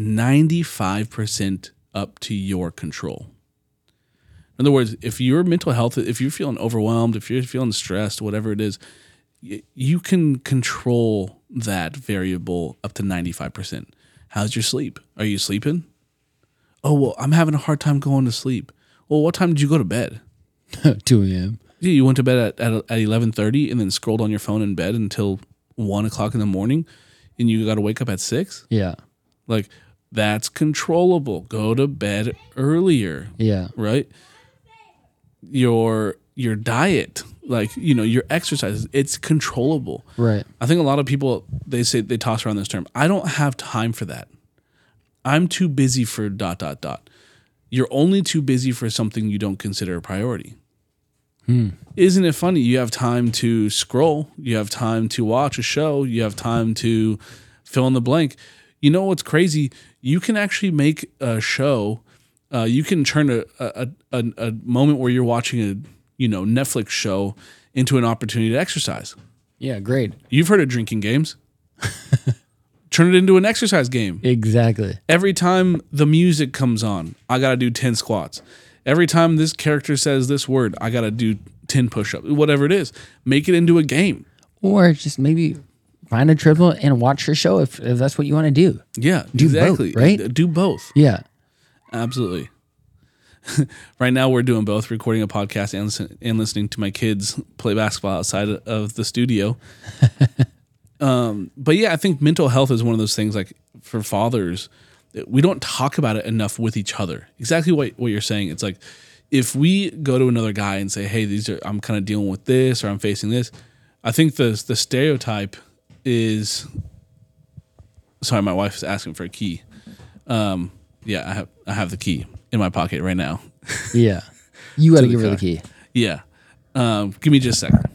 95% up to your control. In other words, if your mental health, if you're feeling overwhelmed, if you're feeling stressed, whatever it is, you can control that variable up to 95%. How's your sleep? Are you sleeping? Oh, well, I'm having a hard time going to sleep. Well, what time did you go to bed? 2 a.m. Yeah, you went to bed at 11:30 and then scrolled on your phone in bed until 1 o'clock in the morning and you got to wake up at 6, Yeah. like that's controllable. Go to bed earlier, Yeah. right? Your diet, like, you know, your exercise, it's controllable. Right. I think a lot of people, they toss around this term. I don't have time for that. I'm too busy for ... You're only too busy for something you don't consider a priority. Isn't it funny? You have time to scroll. You have time to watch a show. You have time to fill in the blank. You know what's crazy? You can actually make a show. You can turn a moment where you're watching a Netflix show into an opportunity to exercise. Yeah. Great. You've heard of drinking games. Turn it into an exercise game. Exactly. Every time the music comes on, I got to do 10 squats. Every time this character says this word, I got to do 10 push-ups. Whatever it is, make it into a game. Or just maybe find a treadmill and watch your show if that's what you want to do. Yeah, Do exactly. both, right? Do both. Yeah. Absolutely. Right now, we're doing both, recording a podcast and listening to my kids play basketball outside of the studio. But yeah, I think mental health is one of those things, like for fathers, we don't talk about it enough with each other. Exactly what you're saying. It's like if we go to another guy and say, hey, I'm kind of dealing with this or I'm facing this. I think the stereotype is, sorry, my wife is asking for a key. Yeah, I have the key in my pocket right now. Yeah. You got to the give her car. the key. Yeah. Give me just a second.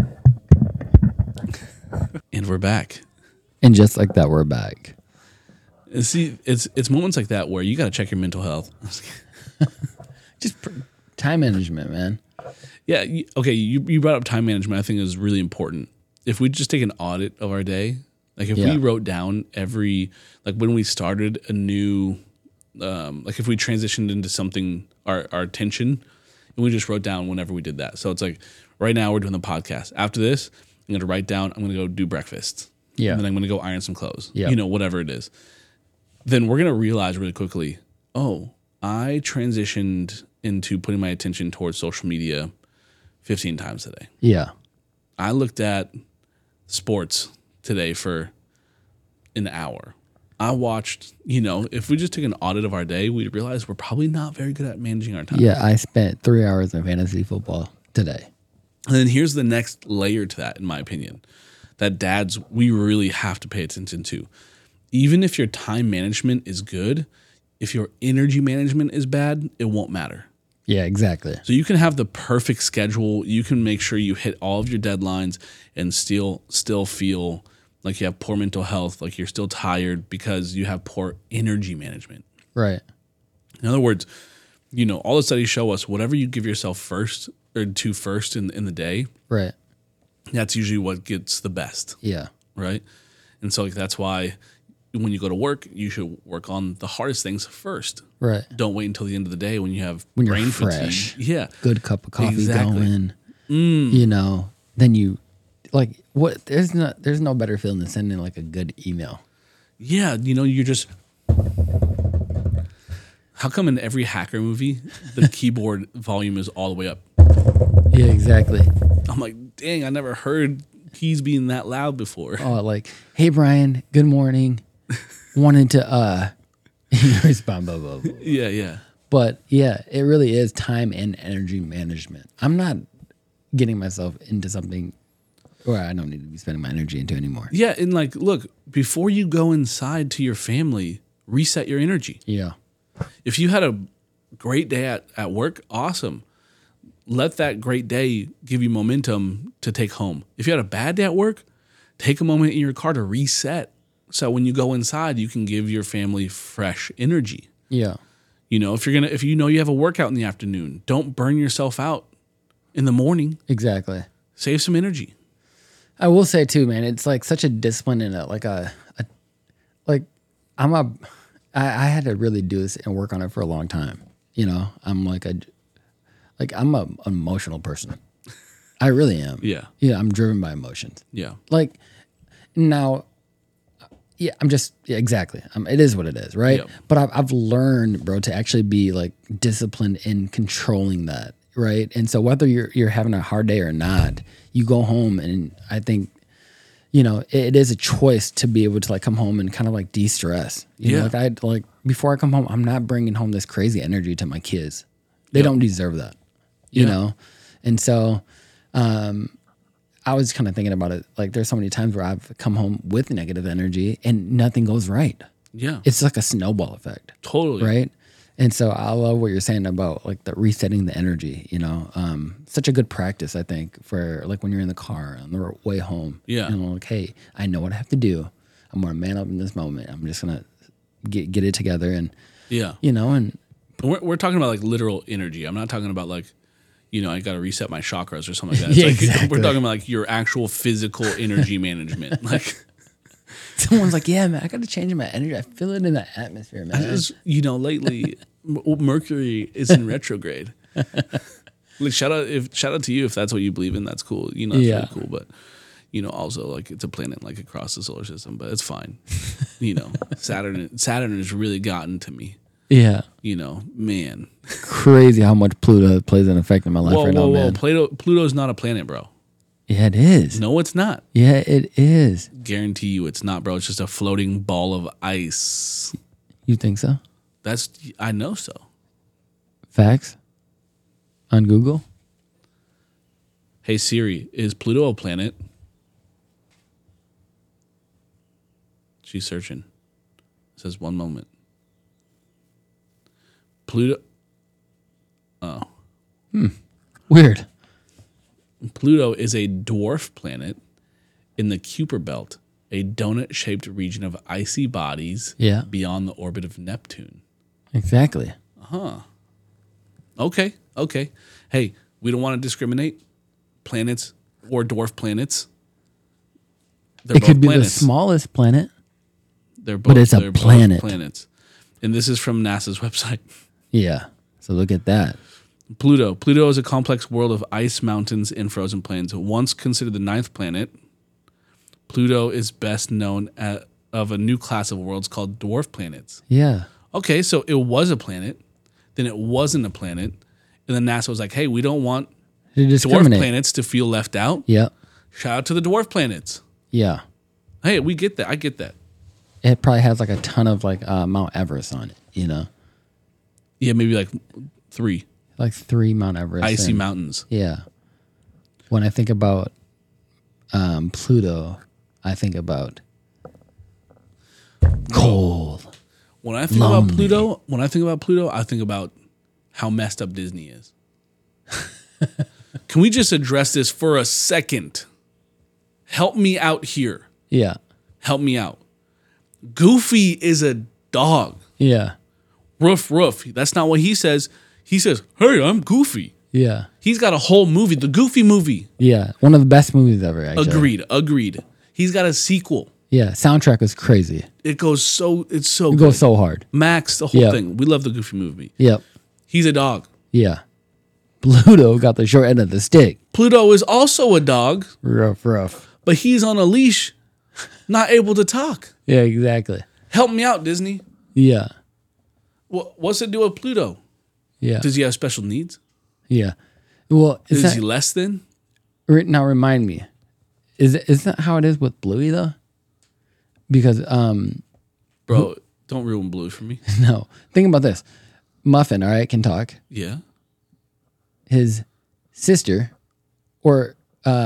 And we're back. And just like that, we're back. And see, it's moments like that where you got to check your mental health. Just time management, man. Yeah. You brought up time management. I think is really important. If we just take an audit of our day, like if we wrote down like when we started a new, like if we transitioned into something, our attention, and we just wrote down whenever we did that. So it's like right now we're doing the podcast. After this, I'm going to write down, I'm going to go do breakfast. Yeah. And then I'm going to go iron some clothes. Yeah. Whatever it is. Then we're going to realize really quickly, oh, I transitioned into putting my attention towards social media 15 times today. Yeah. I looked at sports today for an hour. I watched, if we just took an audit of our day, we'd realize we're probably not very good at managing our time. Yeah. I spent 3 hours in fantasy football today. And then here's the next layer to that, in my opinion, that dads, we really have to pay attention to. Even if your time management is good, if your energy management is bad, it won't matter. Yeah, exactly. So you can have the perfect schedule. You can make sure you hit all of your deadlines and still feel like you have poor mental health, like you're still tired because you have poor energy management. Right. In other words, all the studies show us whatever you give yourself first in the day, Right. that's usually what gets the best, Yeah. right? And so that's why when you go to work, you should work on the hardest things first. Right. Don't wait until the end of the day when you have When you're brain fresh. fatigue. Yeah. Good cup of coffee Exactly. going. Then you like what there's no better feeling than sending like a good email. Yeah, you're just. How come in every hacker movie the keyboard volume is all the way up? Yeah, exactly. I'm like, dang, I never heard keys being that loud before. Oh, like, hey Brian, good morning. Wanted to respond, blah, blah, blah. Yeah. But yeah, it really is time and energy management. I'm not getting myself into something where I don't need to be spending my energy into anymore. Yeah, and like, look, before you go inside to your family, reset your energy. Yeah. If you had a great day at work, awesome. Let that great day give you momentum to take home. If you had a bad day at work, take a moment in your car to reset. So when you go inside, you can give your family fresh energy. Yeah. If you have a workout in the afternoon, don't burn yourself out in the morning. Exactly. Save some energy. I will say too, man, it's like such a discipline and I had to really do this and work on it for a long time. I'm I'm an emotional person. I really am. Yeah. Yeah, I'm driven by emotions. Yeah. Like now, yeah, exactly. It is what it is, right? Yep. But I've learned, bro, to actually be like disciplined in controlling that, right? And so whether you're having a hard day or not, you go home and I think, it is a choice to be able to like come home and kind of like de-stress. You know, like before I come home, I'm not bringing home this crazy energy to my kids. They don't deserve that, you know? And so, I was kind of thinking about it. Like there's so many times where I've come home with negative energy and nothing goes right. Yeah. It's like a snowball effect. Totally. Right. And so I love what you're saying about like the resetting the energy, such a good practice, I think, for like when you're in the car on the way home. Yeah. Like, hey, I know what I have to do. I'm going to man up in this moment. I'm just going to get it together and, and we're talking about like literal energy. I'm not talking about like, I got to reset my chakras or something like that. It's exactly. We're talking about like your actual physical energy management. Like someone's like, yeah, man, I got to change my energy. I feel it in the atmosphere, man. Lately Mercury is in retrograde. Like shout out to you if that's what you believe in. That's cool. That's really cool. But also like it's a planet like across the solar system, but it's fine. Saturn has really gotten to me. Yeah. Man. Crazy how much Pluto plays an effect in my life right now, man. Pluto's not a planet, bro. Yeah, it is. No, it's not. Yeah, it is. Guarantee you it's not, bro. It's just a floating ball of ice. You think so? I know so. Facts? On Google? Hey Siri, is Pluto a planet? She's searching. It says 1 moment. Pluto. Oh. Weird. Pluto is a dwarf planet in the Kuiper Belt, a donut-shaped region of icy bodies beyond the orbit of Neptune. Exactly. Okay. Hey, we don't want to discriminate planets or dwarf planets. They're it could be planets. the smallest planet. They're both, but it's a planet. Planets. And this is from NASA's website. Yeah. So look at that. Pluto is a complex world of ice mountains and frozen plains. Once considered the 9th planet, Pluto is best known of a new class of worlds called dwarf planets. Yeah. Okay, so it was a planet, then it wasn't a planet, and then NASA was like, hey, we don't want dwarf planets to feel left out. Yeah. Shout out to the dwarf planets. Yeah. Hey, we get that. I get that. It probably has like a ton of like Mount Everest on it, Yeah, maybe like 3. Like 3 Mount Everest. Icy mountains. Yeah. When I think about Pluto, I think about cold. When I think about Pluto, I think about how messed up Disney is. Can we just address this for a second? Help me out here. Yeah. Help me out. Goofy is a dog. Yeah. Roof. That's not what he says. He says, hey, I'm Goofy. Yeah. He's got a whole movie, the Goofy movie. Yeah. One of the best movies ever, actually. Agreed. He's got a sequel. Yeah. Soundtrack was crazy. It goes so goes so hard. Max, the whole thing. We love the Goofy movie. Yep. He's a dog. Yeah. Pluto got the short end of the stick. Pluto is also a dog. Rough. But he's on a leash, not able to talk. Yeah, exactly. Help me out, Disney. Yeah. What's it do with Pluto? Yeah. Does he have special needs? Yeah. Well, is he less than? Now remind me. Is that how it is with Bluey though? Because bro, don't ruin Bluey for me. No. Think about this. Muffin, all right, can talk. Yeah. His sister, or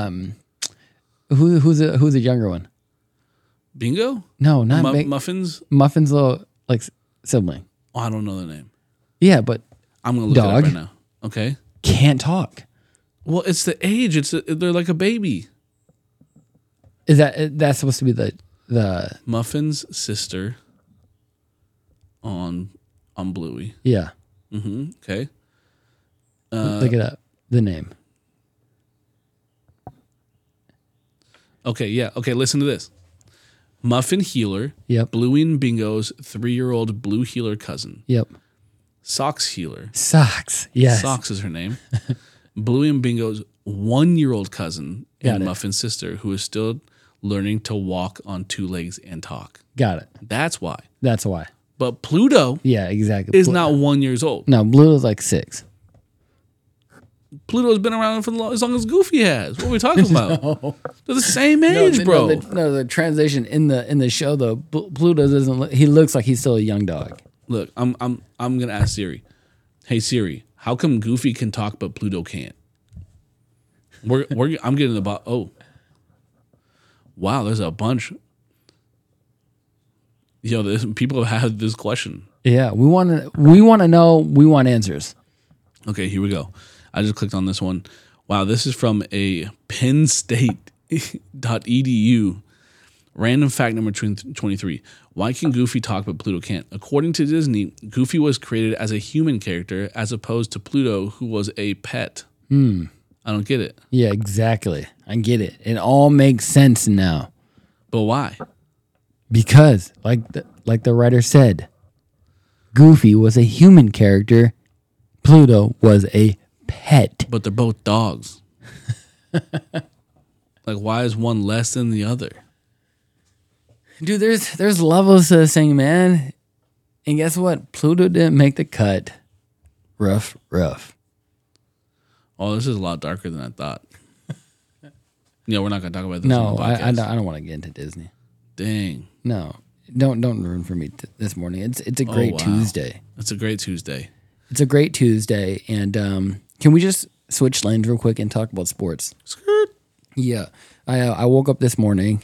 who's a younger one? Bingo? No, not Muffins. Muffin's little like sibling. Oh, I don't know the name. Yeah, but I'm gonna look it up right now. Okay. Can't talk. Well, it's the age. They're like a baby. Is that's supposed to be the Muffin's sister on Bluey? Yeah. Mm-hmm. Okay. Look it up. The name. Okay. Yeah. Okay. Listen to this. Muffin Healer. Yep. Bluey and Bingo's 3-year-old Blue Healer cousin. Yep. Socks Healer. Socks. Yes. Socks is her name. Bluey and Bingo's 1-year-old cousin and Got it. Muffin's sister, who is still learning to walk on 2 legs and talk. Got it. That's why. That's why. But Pluto Yeah, exactly. is not 1 year old. No, Blue is like 6. Pluto's been around for as long as Goofy has. What are we talking about? They're the same age, bro. The translation in the show though, Pluto doesn't. He looks like he's still a young dog. Look, I'm gonna ask Siri. Hey Siri, how come Goofy can talk but Pluto can't? I'm getting about. Oh, wow, there's a bunch. People have had this question. Yeah, we want to know. We want answers. Okay, here we go. I just clicked on this one. Wow, this is from a pennstate.edu. Random fact number 23. Why can Goofy talk but Pluto can't? According to Disney, Goofy was created as a human character as opposed to Pluto, who was a pet. I don't get it. Yeah, exactly. I get it. It all makes sense now. But why? Because, like the writer said, Goofy was a human character. Pluto was a pet. But they're both dogs. Like, why is one less than the other? Dude, there's levels to this thing, man. And guess what? Pluto didn't make the cut. Rough. Oh, this is a lot darker than I thought. Yeah, we're not gonna talk about this. No, on the I podcast. don't want to get into Disney. Dang. No, don't ruin for me this morning. It's a great wow. Tuesday. It's a great Tuesday. It's a great Tuesday, and can we just switch lanes real quick and talk about sports? Skirt. Yeah, I woke up this morning.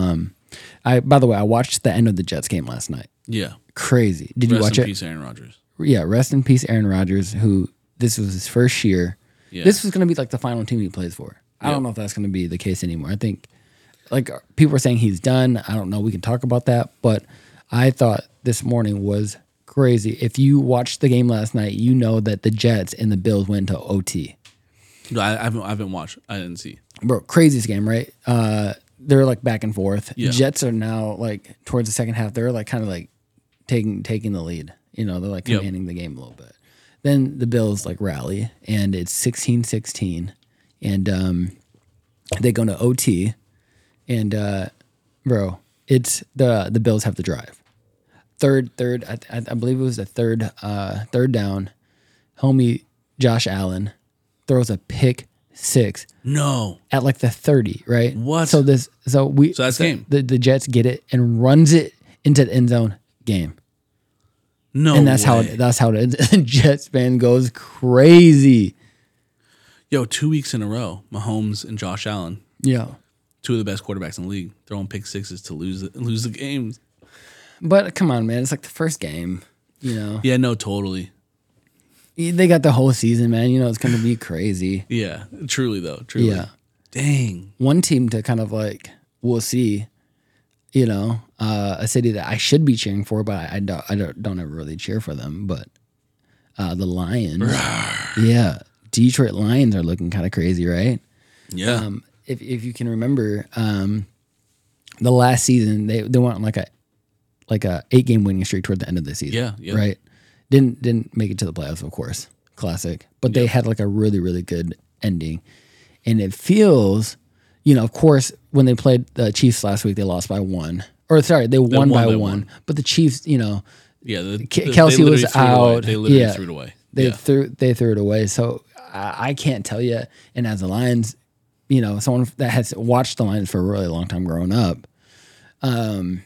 By the way, I watched the end of the Jets game last night. Yeah. Crazy. Did you watch Rest in it? peace, Aaron Rodgers. Yeah, rest in peace, Aaron Rodgers. Who this was his first year. Yeah. This was going to be like the final team he plays for. I don't know if that's going to be the case anymore. I think like people are saying he's done. I don't know. We can talk about that, but I thought this morning was crazy. If you watched the game last night, you know that the Jets and the Bills went to OT. No, I haven't watched. I didn't see. Bro, craziest game, right? They're like back and forth. Yeah. Jets are now like towards the second half. They're like kind of like taking the lead. You know, they're like commanding the game a little bit. Then the Bills like rally and it's 16-16 and they go to OT and bro, it's the Bills have the drive. Third, I believe it was the third down. Homie Josh Allen throws a pick six. No. At like the 30, right? What? So that's game. The Jets get it and runs it into the end zone. Game. No. And that's how it ends. Jets fan goes crazy. Yo, 2 weeks in a row, Mahomes and Josh Allen, Yeah. two of the best quarterbacks in the league, throwing pick sixes to lose the games. But come on, man. It's like the first game, you know. Yeah, no, totally. They got the whole season, man. You know, it's going to be crazy. Yeah, truly though, truly. Yeah. Dang. One team to kind of like, we'll see, you know, a city that I should be cheering for, but I don't ever really cheer for them. But the Lions, yeah, Detroit Lions are looking kind of crazy, right? Yeah. If you can remember, the last season they went on like a 8-game winning streak toward the end of the season. Yeah. Right. Didn't make it to the playoffs, of course. Classic. But they had like a really, really good ending. And it feels, you know, of course, when they played the Chiefs last week, they lost by one. Or sorry, they won by one. But the Chiefs, you know, Yeah. Kelsey was out. They literally Yeah. threw it away. They threw it away. So I can't tell you. And as the Lions, you know, someone that has watched the Lions for a really long time growing up, I'm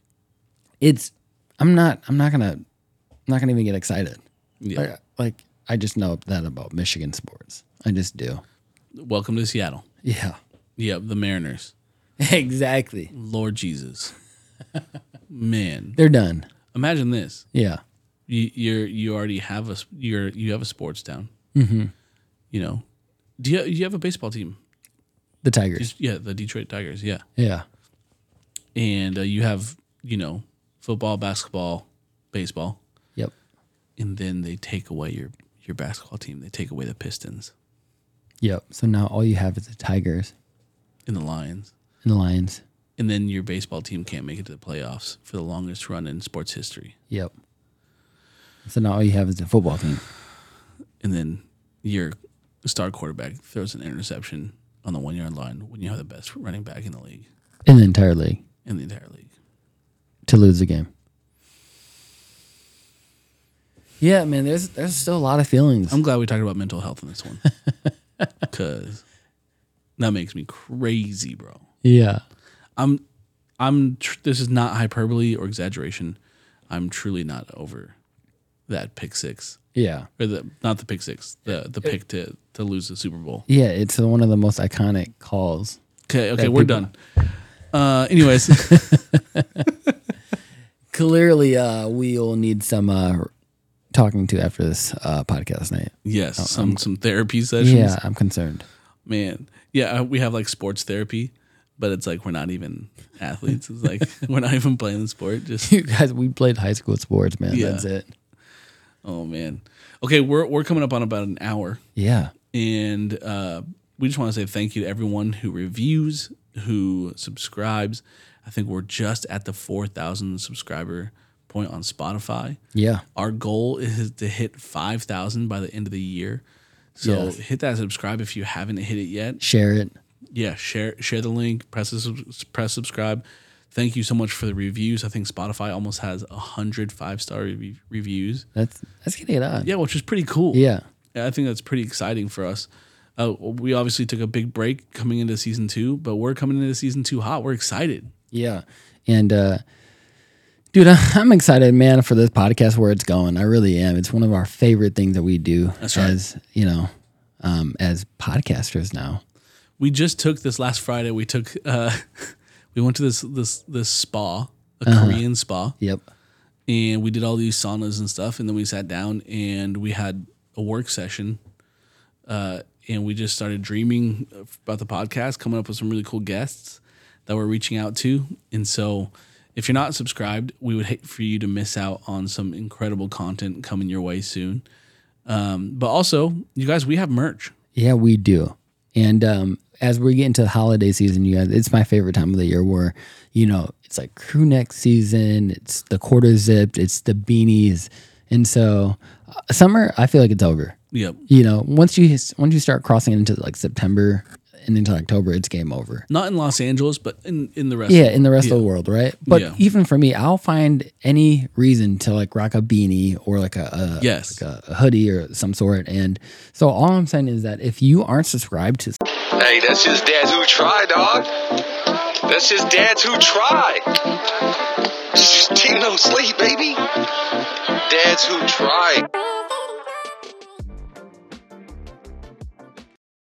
not gonna even get excited. Yeah. Like I just know that about Michigan sports. I just do. Welcome to Seattle. Yeah. Yeah, the Mariners. Exactly. Lord Jesus. Man. They're done. Imagine this. Yeah. You already have you have a sports town. Mm-hmm. You know. Do you have a baseball team? The Tigers. Yeah, the Detroit Tigers, yeah. Yeah. And you have, you know, football, basketball, baseball. Yep. And then they take away your basketball team. They take away the Pistons Yep. So now all you have is the Tigers and the Lions. and the Lions. And then your baseball team can't make it to the playoffs for the longest run in sports history. Yep. So now all you have is the football team. And then your star quarterback throws an interception on the 1 yard line when you have the best running back in the league. In the entire league. In the entire league. To lose the game. Yeah, man. There's still a lot of feelings. I'm glad we talked about mental health in this one because that makes me crazy, bro. Yeah. This is not hyperbole or exaggeration. I'm truly not over that pick six. Yeah. Or not the pick six, the pick to lose the Super Bowl. Yeah, it's one of the most iconic calls. Okay, we're done. Anyways, clearly we'll need some talking to after this podcast night. yes, some therapy sessions. Yeah, I'm concerned. Man, yeah, we have like sports therapy, but it's like we're not even athletes. It's like we're not even playing the sport. Just You guys, we played high school sports, man. Yeah. That's it. oh man. Okay, we're coming up on about an hour, Yeah. and we just want to say thank you to everyone who reviews, who subscribes. I think we're just at the 4,000 subscriber point on Spotify. Yeah. Our goal is to hit 5,000 by the end of the year. So Yes. hit that subscribe if you haven't hit it yet. Share it. Yeah, share the link, press subscribe. Thank you so much for the reviews. I think Spotify almost has 100 5-star reviews. That's getting it on. Yeah, which is pretty cool. Yeah. I think that's pretty exciting for us. We obviously took a big break coming into season 2, but we're coming into season 2 hot. We're excited. Yeah. And dude, I'm excited, man, for this podcast where it's going. I really am. It's one of our favorite things that we do That's right. as, as podcasters now. We just took this last Friday. We took we went to this spa, a Korean spa. Yep. And we did all these saunas and stuff, and then we sat down and we had a work session, and we just started dreaming about the podcast, coming up with some really cool guests that we're reaching out to. And so if you're not subscribed, we would hate for you to miss out on some incredible content coming your way soon. But also, you guys, we have merch. Yeah, we do. And as we get into the holiday season, you guys, it's my favorite time of the year where, it's like crew neck season, it's the quarter zipped, it's the beanies. And so summer, I feel like it's over. Yep. Once you start crossing into like September and into October, it's game over. Not in Los Angeles, but in the rest. Yeah, in the rest of the world, right? But Yeah. even for me, I'll find any reason to like rock a beanie or like a Yes. like a hoodie or some sort. And so all I'm saying is that if you aren't subscribed to, Hey, that's just dads who try, dog. That's just dads who try. Team no sleep, baby. Dads who try.